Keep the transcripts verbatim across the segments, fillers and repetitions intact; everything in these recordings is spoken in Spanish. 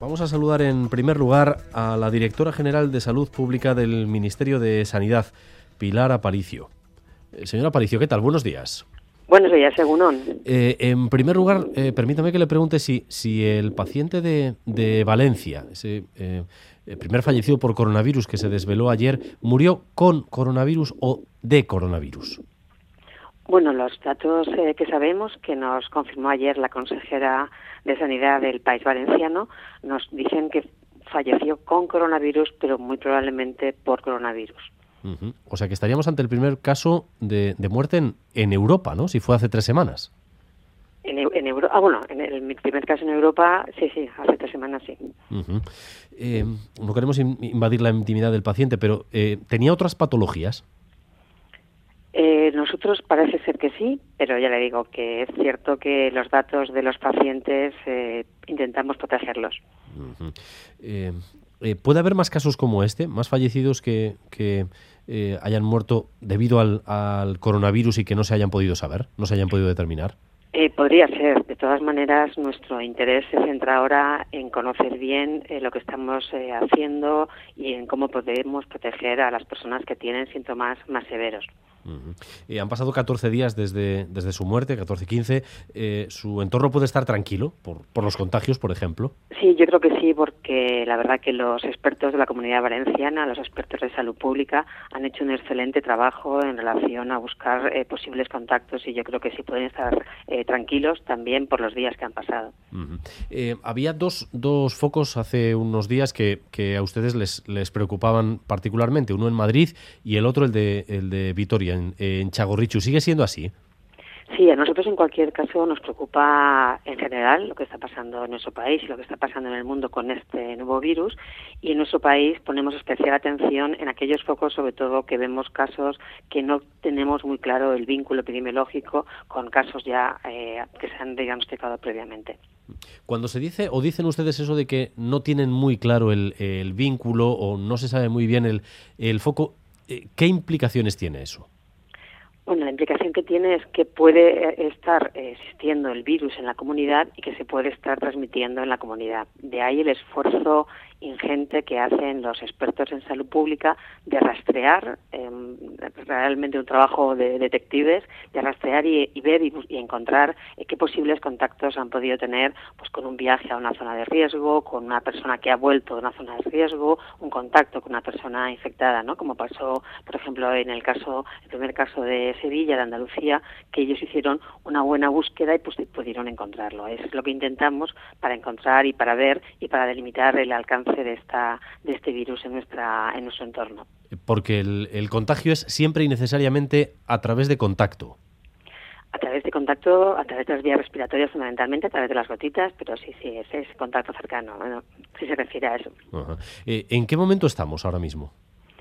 Vamos a saludar en primer lugar a la directora general de Salud Pública del Ministerio de Sanidad, Pilar Aparicio. Eh, señora Aparicio, ¿qué tal? Buenos días. Buenos días, Egunon. Eh, en primer lugar, eh, permítame que le pregunte si, si el paciente de, de Valencia, ese eh, el primer fallecido por coronavirus que se desveló ayer, ¿murió con coronavirus o de coronavirus? Bueno, los datos eh, que sabemos, que nos confirmó ayer la consejera de Sanidad del País Valenciano, nos dicen que falleció con coronavirus, pero muy probablemente por coronavirus. Uh-huh. O sea que estaríamos ante el primer caso de, de muerte en, en Europa, ¿no? Si fue hace tres semanas. En, en Europa, ah, bueno, en el, mi primer caso en Europa, sí, sí, hace tres semanas, sí. Uh-huh. Eh, no queremos invadir la intimidad del paciente, pero eh, ¿tenía otras patologías? Eh, nosotros parece ser que sí, pero ya le digo que es cierto que los datos de los pacientes eh, intentamos protegerlos. Uh-huh. eh, eh, ¿Puede haber más casos como este, más fallecidos que, que eh, hayan muerto debido al, al coronavirus y que no se hayan podido saber, no se hayan podido determinar? Eh, podría ser. De todas maneras, nuestro interés se centra ahora en conocer bien eh, lo que estamos eh, haciendo y en cómo podemos proteger a las personas que tienen síntomas más severos. Uh-huh. Eh, han pasado catorce días desde, desde su muerte, catorce, quince. Eh, ¿Su entorno puede estar tranquilo por, por los contagios, por ejemplo? Sí, yo creo que sí, porque la verdad que los expertos de la Comunidad Valenciana, los expertos de salud pública, han hecho un excelente trabajo en relación a buscar eh, posibles contactos y yo creo que sí pueden estar eh, tranquilos también por los días que han pasado. Uh-huh. Eh, había dos, dos focos hace unos días que, que a ustedes les, les preocupaban particularmente, uno en Madrid y el otro el de, el de Vitoria, en, en Txagorritxu. ¿Sigue siendo así? Sí, a nosotros en cualquier caso nos preocupa en general lo que está pasando en nuestro país y lo que está pasando en el mundo con este nuevo virus, y en nuestro país ponemos especial atención en aquellos focos, sobre todo que vemos casos que no tenemos muy claro el vínculo epidemiológico con casos ya eh, que se han diagnosticado previamente. Cuando se dice o dicen ustedes eso de que no tienen muy claro el, el vínculo o no se sabe muy bien el, el foco, ¿qué implicaciones tiene eso? Bueno, la implicación que tiene es que puede estar existiendo el virus en la comunidad y que se puede estar transmitiendo en la comunidad. De ahí el esfuerzo ingente que hacen los expertos en salud pública de rastrear, eh, realmente un trabajo de detectives, de rastrear y, y ver y, y encontrar eh, qué posibles contactos han podido tener pues con un viaje a una zona de riesgo, con una persona que ha vuelto de una zona de riesgo, un contacto con una persona infectada, ¿no? Como pasó, por ejemplo, en el caso, el primer caso de Sevilla, de Andalucía, que ellos hicieron una buena búsqueda y pues pudieron encontrarlo. Es lo que intentamos para encontrar y para ver y para delimitar el alcance de esta de este virus en nuestra en nuestro entorno. Porque el, el contagio es siempre y necesariamente a través de contacto. A través de contacto, a través de las vías respiratorias fundamentalmente, a través de las gotitas, pero sí, sí, ese es contacto cercano, bueno, sí se refiere a eso. Ajá. Eh, ¿En qué momento estamos ahora mismo?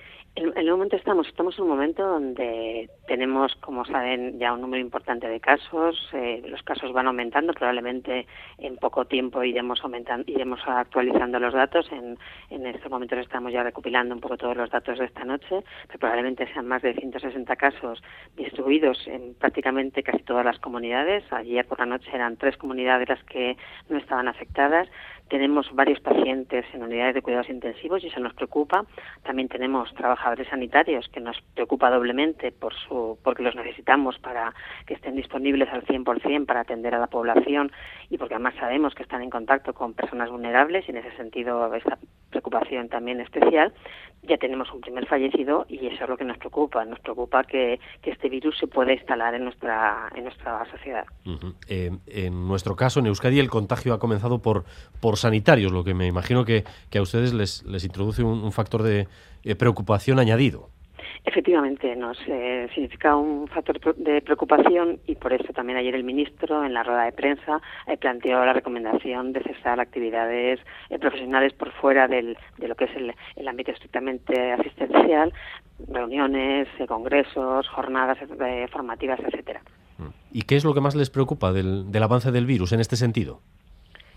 En el momento estamos, estamos en un momento donde tenemos, como saben, ya un número importante de casos. Eh, los casos van aumentando, probablemente en poco tiempo iremos aumentando, iremos actualizando los datos. En, en estos momentos estamos ya recopilando un poco todos los datos de esta noche, pero probablemente sean más de ciento sesenta casos distribuidos en prácticamente casi todas las comunidades. Ayer por la noche eran tres comunidades las que no estaban afectadas. Tenemos varios pacientes en unidades de cuidados intensivos y eso nos preocupa. También tenemos trabajadores sanitarios que nos preocupa doblemente por su, porque los necesitamos para que estén disponibles al cien por ciento para atender a la población y porque además sabemos que están en contacto con personas vulnerables y en ese sentido esta preocupación también especial. Ya tenemos un primer fallecido y eso es lo que nos preocupa. Nos preocupa que, que este virus se pueda instalar en nuestra en nuestra sociedad. Uh-huh. Eh, en nuestro caso, en Euskadi, el contagio ha comenzado por, por sanitarios, lo que me imagino que, que a ustedes les, les introduce un, un factor de eh, preocupación añadido. Efectivamente, nos eh, significa un factor de preocupación y por eso también ayer el ministro en la rueda de prensa eh, planteó la recomendación de cesar actividades eh, profesionales por fuera del, de lo que es el, el ámbito estrictamente asistencial, reuniones, eh, congresos, jornadas eh, formativas, etcétera. ¿Y qué es lo que más les preocupa del, del avance del virus en este sentido?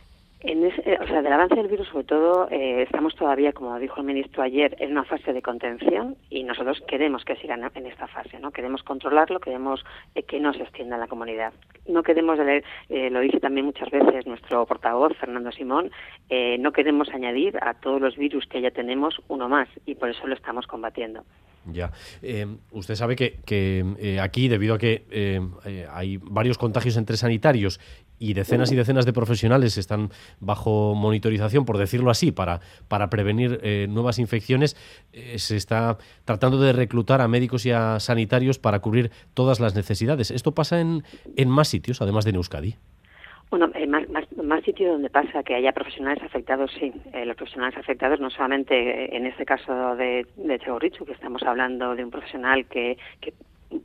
En ese, o sea, del avance del virus, sobre todo, eh, estamos todavía, como dijo el ministro ayer, en una fase de contención y nosotros queremos que sigan en esta fase, ¿no? Queremos controlarlo, queremos eh, que no se extienda en la comunidad. No queremos, eh, lo dice también muchas veces nuestro portavoz, Fernando Simón, eh, no queremos añadir a todos los virus que ya tenemos uno más y por eso lo estamos combatiendo. Ya. Eh, usted sabe que, que eh, aquí, debido a que eh, eh, hay varios contagios entre sanitarios y decenas y decenas de profesionales están bajo monitorización, por decirlo así, para, para prevenir eh, nuevas infecciones, eh, se está tratando de reclutar a médicos y a sanitarios para cubrir todas las necesidades. ¿Esto pasa en, en más sitios, además de en Euskadi? Bueno, eh, más, más, más sitios donde pasa que haya profesionales afectados, sí. Eh, los profesionales afectados, no solamente eh, en este caso de, de Txagorritxu, que estamos hablando de un profesional que, que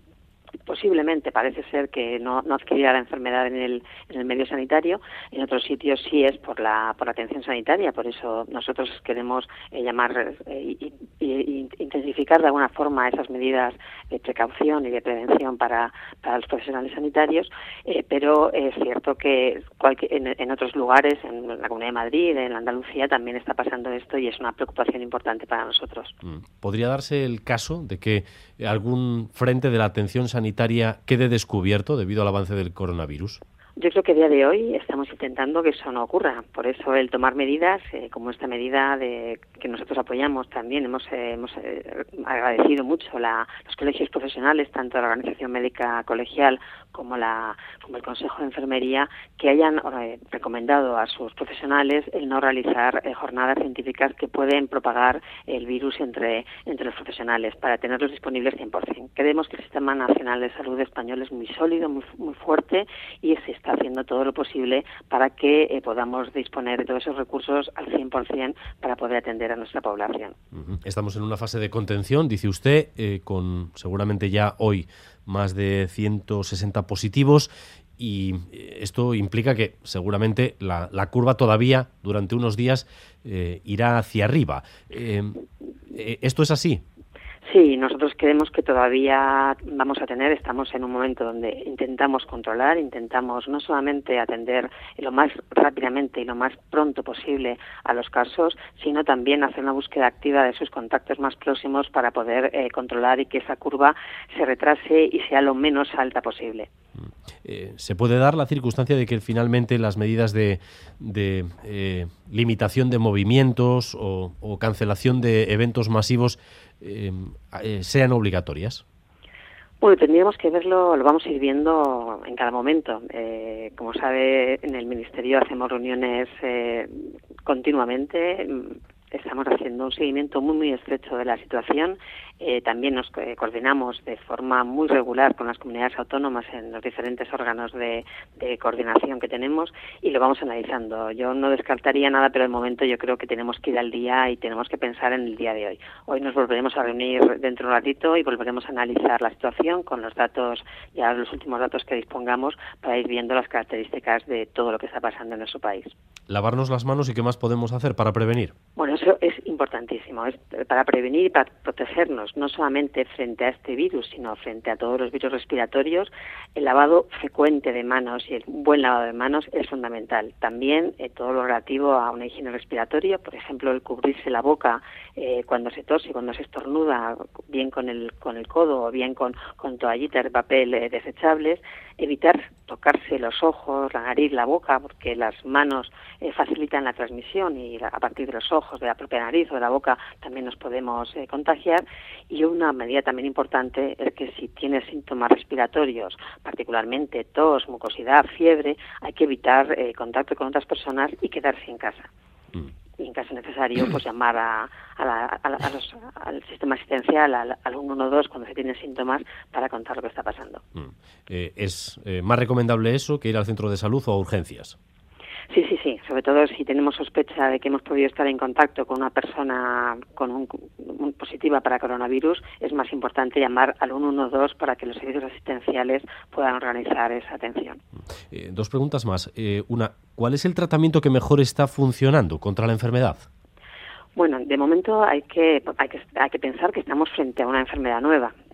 posiblemente parece ser que no, no adquirirá la enfermedad en el, en el medio sanitario. En otros sitios sí es por la, por la atención sanitaria, por eso nosotros queremos eh, llamar eh, y, y, y intensificar de alguna forma esas medidas de precaución y de prevención para, para los profesionales sanitarios, eh, pero es cierto que cualquier, en, en otros lugares, en la Comunidad de Madrid, en Andalucía, también está pasando esto y es una preocupación importante para nosotros. ¿Podría darse el caso de que algún frente de la atención sanitaria quede descubierto debido al avance del coronavirus? Yo creo que a día de hoy estamos intentando que eso no ocurra. Por eso el tomar medidas, eh, como esta medida de que nosotros apoyamos también, hemos, eh, hemos eh, agradecido mucho la, los colegios profesionales, tanto la Organización Médica Colegial como, la, como el Consejo de Enfermería, que hayan eh, recomendado a sus profesionales el no realizar eh, jornadas científicas que pueden propagar el virus entre, entre los profesionales, para tenerlos disponibles cien por ciento. Creemos que el Sistema Nacional de Salud español es muy sólido, muy, muy fuerte y se está haciendo todo lo posible para que eh, podamos disponer de todos esos recursos al cien por ciento para poder atender a nuestra población. Estamos en una fase de contención, dice usted, eh, con seguramente ya hoy más de ciento sesenta positivos, y esto implica que seguramente la, la curva todavía durante unos días eh, irá hacia arriba. Eh, eh, ¿Esto es así? Sí, nosotros creemos que todavía vamos a tener, estamos en un momento donde intentamos controlar, intentamos no solamente atender lo más rápidamente y lo más pronto posible a los casos, sino también hacer una búsqueda activa de sus contactos más próximos para poder eh, controlar y que esa curva se retrase y sea lo menos alta posible. Eh, ¿Se puede dar la circunstancia de que finalmente las medidas de, de eh, limitación de movimientos o, o cancelación de eventos masivos eh, eh, sean obligatorias? Bueno, tendríamos que verlo, lo vamos a ir viendo en cada momento. Eh, como sabe, en el Ministerio hacemos reuniones eh, continuamente. Estamos haciendo un seguimiento muy, muy estrecho de la situación. Eh, también nos eh, coordinamos de forma muy regular con las comunidades autónomas en los diferentes órganos de, de coordinación que tenemos y lo vamos analizando. Yo no descartaría nada, pero de momento yo creo que tenemos que ir al día y tenemos que pensar en el día de hoy. Hoy nos volveremos a reunir dentro de un ratito y volveremos a analizar la situación con los datos, ya los últimos datos que dispongamos, para ir viendo las características de todo lo que está pasando en nuestro país. Lavarnos las manos, ¿y qué más podemos hacer para prevenir? Bueno, eso es importantísimo, es para prevenir y para protegernos, no solamente frente a este virus, sino frente a todos los virus respiratorios. El lavado frecuente de manos y el buen lavado de manos es fundamental. También eh, todo lo relativo a una higiene respiratoria, por ejemplo, el cubrirse la boca eh, cuando se tose, cuando se estornuda, bien con el con el codo o bien con, con toallitas de papel eh, desechables. Evitar tocarse los ojos, la nariz, la boca, porque las manos eh, facilitan la transmisión y la, a partir de los ojos, de la propia nariz o de la boca también nos podemos eh, contagiar. Y una medida también importante es que si tienes síntomas respiratorios, particularmente tos, mucosidad, fiebre, hay que evitar eh, contacto con otras personas y quedarse en casa. Mm. Y en caso necesario, pues llamar a, a, la, a, la, a los, al sistema asistencial, al, al ciento doce cuando se tienen síntomas, para contar lo que está pasando. Mm. Eh, ¿Es eh, más recomendable eso que ir al centro de salud o a urgencias? Sí, sí, sí. Sobre todo si tenemos sospecha de que hemos podido estar en contacto con una persona con un, un positiva para coronavirus, es más importante llamar al ciento doce para que los servicios asistenciales puedan organizar esa atención. Eh, dos preguntas más. Eh, una, ¿cuál es el tratamiento que mejor está funcionando contra la enfermedad? Bueno, de momento hay que, hay que hay que pensar que estamos frente a una enfermedad nueva.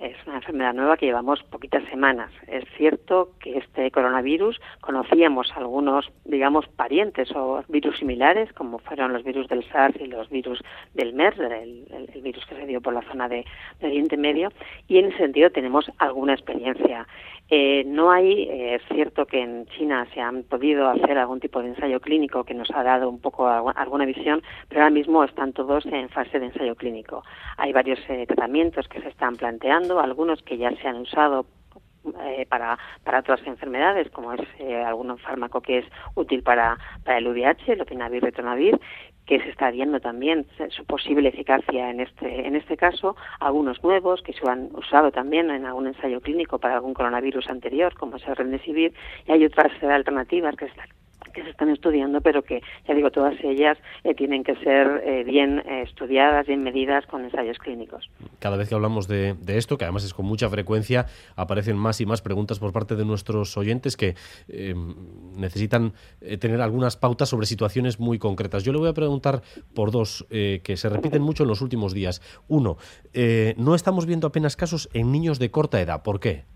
es una enfermedad nueva que llevamos poquitas semanas. Es cierto que este coronavirus conocíamos algunos, digamos, parientes o virus similares, como fueron los virus del SARS y los virus del MERS, el, el, el virus que se dio por la zona de, de Oriente Medio, y en ese sentido tenemos alguna experiencia. Eh, no hay, eh, es cierto que en China se han podido hacer algún tipo de ensayo clínico que nos ha dado un poco alguna visión, pero ahora mismo están todos en fase de ensayo clínico. Hay varios eh, tratamientos que se están planteando, algunos que ya se han usado Eh, para para otras enfermedades, como es eh, algún fármaco que es útil para, para el V I H, el lopinavir, ritonavir, que se está viendo también su posible eficacia en este en este caso, algunos nuevos que se han usado también en algún ensayo clínico para algún coronavirus anterior, como es el remdesivir, y hay otras eh, alternativas que están que se están estudiando, pero que, ya digo, todas ellas eh, tienen que ser eh, bien eh, estudiadas, bien medidas con ensayos clínicos. Cada vez que hablamos de, de esto, que además es con mucha frecuencia, aparecen más y más preguntas por parte de nuestros oyentes que eh, necesitan eh, tener algunas pautas sobre situaciones muy concretas. Yo le voy a preguntar por dos eh, que se repiten mucho en los últimos días. Uno, eh, no estamos viendo apenas casos en niños de corta edad. ¿Por qué?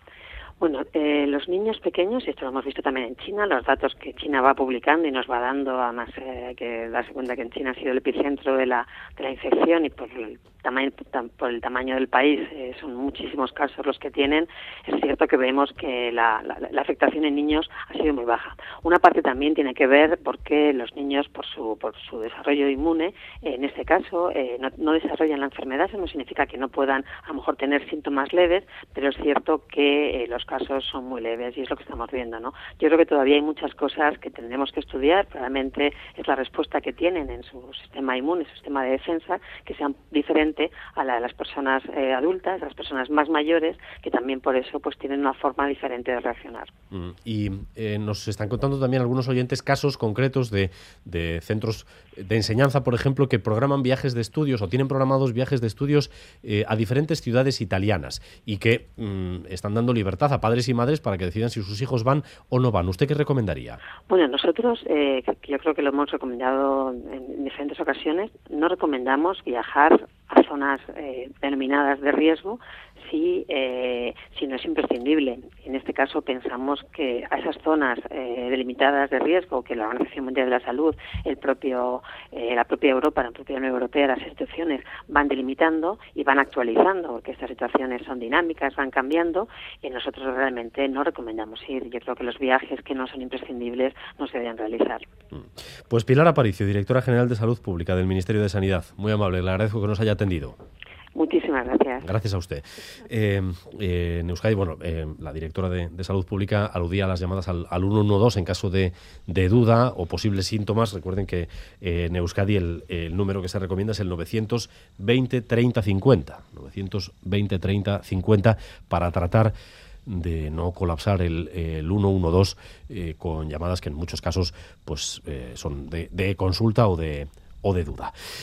Bueno, eh, los niños pequeños, y esto lo hemos visto también en China, los datos que China va publicando y nos va dando, además eh, hay que darse cuenta que en China ha sido el epicentro de la, de la infección y por el tamaño, por el tamaño del país eh, son muchísimos casos los que tienen. Es cierto que vemos que la, la, la afectación en niños ha sido muy baja. Una parte también tiene que ver porque los niños, por su, por su desarrollo inmune, eh, en este caso, eh, no, no desarrollan la enfermedad. Eso no significa que no puedan a lo mejor tener síntomas leves, pero es cierto que eh, los casos son muy leves y es lo que estamos viendo, ¿no? Yo creo que todavía hay muchas cosas que tendremos que estudiar. Probablemente es la respuesta que tienen en su sistema inmune, su sistema de defensa, que sea diferente a la de las personas eh, adultas, las personas más mayores, que también por eso pues tienen una forma diferente de reaccionar. Mm, y eh, nos están contando también algunos oyentes casos concretos de, de centros de enseñanza, por ejemplo, que programan viajes de estudios o tienen programados viajes de estudios eh, a diferentes ciudades italianas y que mm, están dando libertad a padres y madres para que decidan si sus hijos van o no van. ¿Usted qué recomendaría? Bueno, nosotros, eh, yo creo que lo hemos recomendado en diferentes ocasiones, no recomendamos viajar a zonas eh, denominadas de riesgo si, eh, si no es imprescindible. En este caso pensamos que a esas zonas eh, delimitadas de riesgo, que la Organización Mundial de la Salud, el propio, eh, la propia Europa, la propia Unión Europea, las instituciones van delimitando y van actualizando, porque estas situaciones son dinámicas, van cambiando, y nosotros realmente no recomendamos ir. Yo creo que los viajes que no son imprescindibles no se deben realizar. Pues Pilar Aparicio, directora general de Salud Pública del Ministerio de Sanidad. Muy amable, le agradezco que nos haya atendido. Muchísimas gracias. Gracias a usted. Eh, eh, en Euskadi, bueno, eh, la directora de, de Salud Pública aludía a las llamadas al, al uno uno dos en caso de, de duda o posibles síntomas. Recuerden que eh, en Euskadi el, el número que se recomienda es el novecientos veinte treinta cincuenta. novecientos veinte treinta cincuenta para tratar de no colapsar el, el uno uno dos eh, con llamadas que en muchos casos pues eh, son de, de consulta o de, o de duda.